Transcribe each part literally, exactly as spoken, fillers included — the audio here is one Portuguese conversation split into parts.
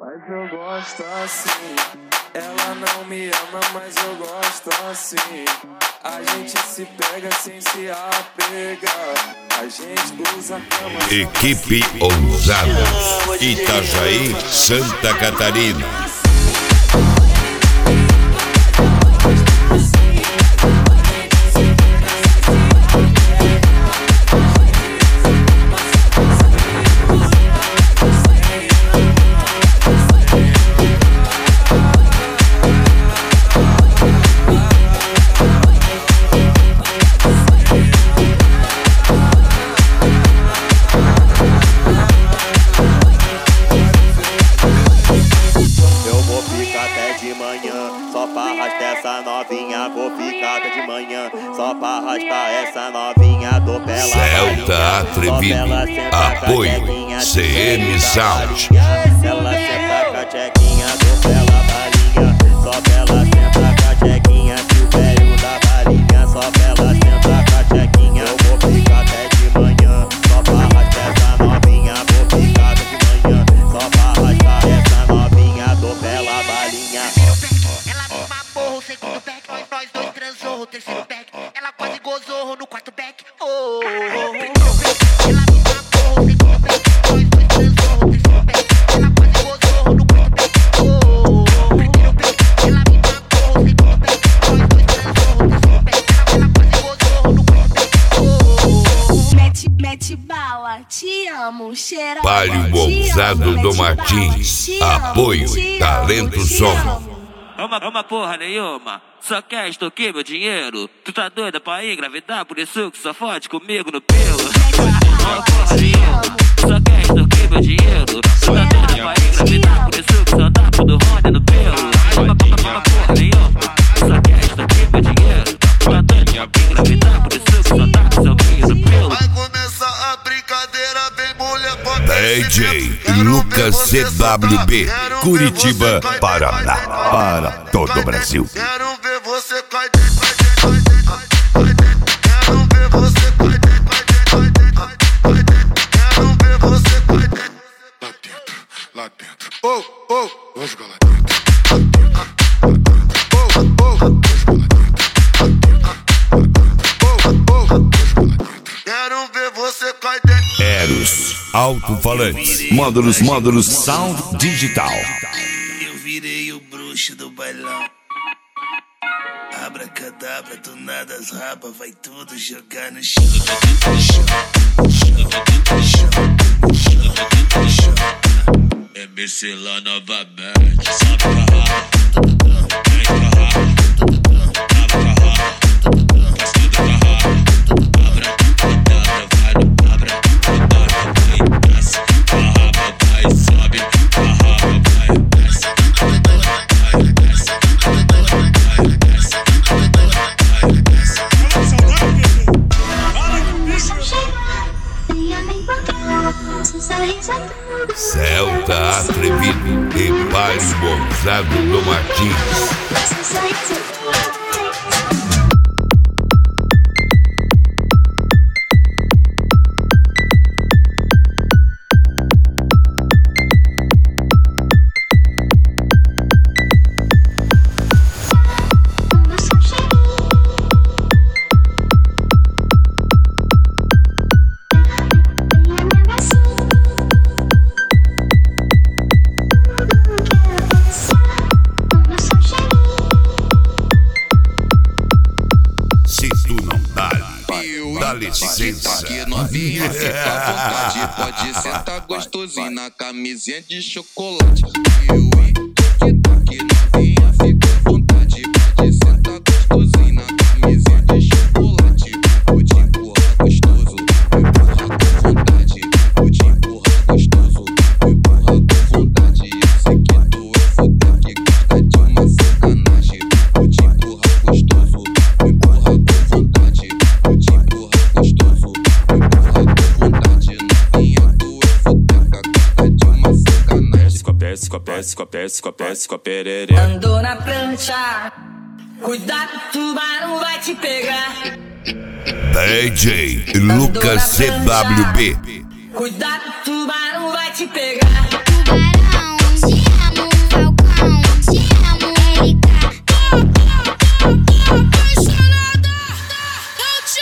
Mas eu gosto assim. Ela não me ama, mas eu gosto assim. A gente se pega sem se apegar. A gente usa a cama. Equipe Ousados, Itajaí, Santa Catarina. Só pra arrastar essa novinha, vou ficar até de manhã. Só pra arrastar essa novinha, dou pela Celta Atrevido, apoio C M Sound. Ela senta com a tchequinha, dou pela balinha. Só pela senta com a tchequinha, que o velho da balinha. Só pela senta com a tchequinha, eu vou ficar até de manhã. Só pra arrastar essa novinha, vou ficar até de manhã. Só pra arrastar essa novinha, dou pela balinha. O segundo pack, nós, nós dois transou. O terceiro pack, ela quase gozou no quarto pack. Oh, oh, oh. Ela me mamou. O segundo pack, nós dois transou. O terceiro pack, ela quase gozou no quarto pack. Oh, oh, oh. Primeiro pack, ela me mamou. O segundo pack, nós dois transou. O terceiro pack, ela quase gozou no quarto pack. Oh, oh, oh. Mete, mete bala, te amo, cheira. Palio Ousado do Martins, apoio Talento Som. Uma, uma porra nenhuma, só quer extorquir meu dinheiro. Tu tá doida pra engravidar, por isso que só fode comigo no pelo. Uma porra nenhuma, só quer extorquir meu dinheiro. Tu tá doida pra engravidar, por isso que só dá tudo roda no pelo. Uma, uma porra nenhuma, só quer extorquir meu dinheiro. Tu tá doida pra engravidar, por isso que só dá seu pinho no pelo. Vai começar a brincadeira, vem mulher, pode D J Lucas C W B, Curitiba, Paraná, para todo o Brasil. Quero ver você cair dentro, cair dentro, cair dentro. Quero ver você cair dentro, cair dentro, quero ver você cair dentro. Lá dentro, lá dentro. Oh, oh, vou jogar lá dentro. Lá dentro, oh, oh, vou jogar lá dentro. Oh, oh, vou jogar lá dentro. Quero ver você cair dentro. Eros, alto-falantes, módulos, módulos, sound digital. Eu virei o bruxo do bailão. Abracadabra, do nada as rabas, vai tudo jogar no chão. É Mercelão novamente. Sobe com a raba, vem com a raba, tava com a raba, faz tudo com a raba. Abracadabra, vai no abracadabra, vai desce com a raba, vai sobe com a raba, vai desce, vai desce, vai desce, vai desce. Celta Atrevido e Palio Ousado do Martins. Dá licença. Aqui novinha, fica à vontade. Pode sentar gostosinho na camisinha de chocolate. Eu, hein? Aqui novinha, fica à vontade. Pode sentar gostosinho na camisinha de chocolate. Vou te empurrar gostoso, empurrar com vontade. Vou te empurrar gostoso, empurrar com vontade. Eu sei que tu é foda, que gosta de uma sacanagem. Vou te empurrar gostoso, empurrar com vontade. Vou te empurrar gostoso, empurrar com vontade. Novinha, tu é foda, gosta de uma sacanagem. Escopé, escopé, escopé, escopé, escopé, pererê. Andou na prancha, cuidado, tubarão vai te pegar. D J Lucas C W B. Cuidado, tubarão vai te pegar. Tubarão, te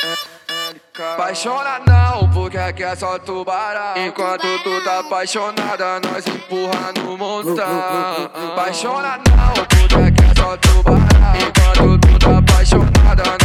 Apaixona não, porque aqui é só tubarão. Enquanto tu tá apaixonada, nós empurra no montão. Apaixona não, porque aqui é só tubarão. Enquanto tu tá apaixonada,